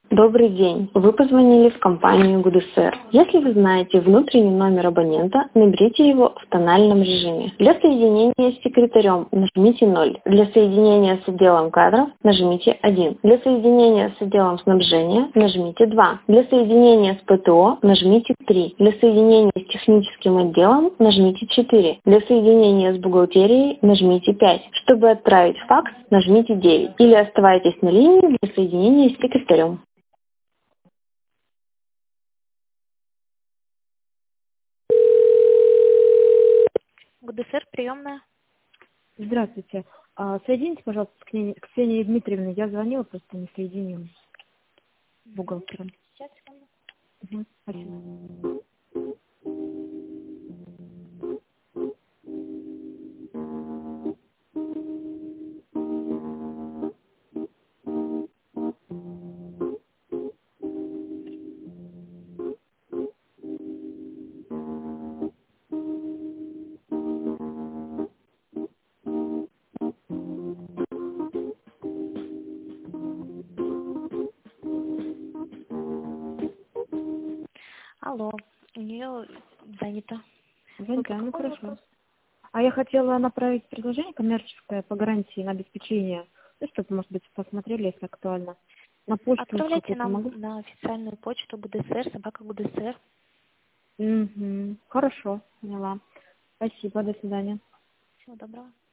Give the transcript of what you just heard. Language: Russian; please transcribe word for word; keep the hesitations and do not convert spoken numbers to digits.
Добрый день. Вы позвонили в компанию ГУДСР. Если вы знаете внутренний номер абонента, наберите его в тональном режиме. Для соединения с секретарем нажмите ноль. Для соединения с отделом кадров нажмите один. Для соединения с отделом снабжения нажмите два. Для соединения с ПТО нажмите три. Для соединения с техническим отделом нажмите четыре. Для соединения с бухгалтерией нажмите пять. Чтобы отправить факс, нажмите девять. Или оставайтесь на линии для соединения с секретарем. ГУДСР, приемная. Здравствуйте. А, Соедините, пожалуйста, с Ксенией, Ксенией Дмитриевной. Я звонила, просто не соединилась с бухгалтером. Сейчас, секунду. Угу, спасибо. Алло, у нее занято. Вы по Занята, ну какому хорошо. вопросу? А я хотела направить предложение коммерческое по гарантии на обеспечение. Ну, чтобы, может быть, посмотрели, если актуально. На почту Отправляйте какую-то нам могу? на официальную почту ГУДСР, собака ГУДСР. Угу. Хорошо, поняла. Спасибо, до свидания. Всего доброго.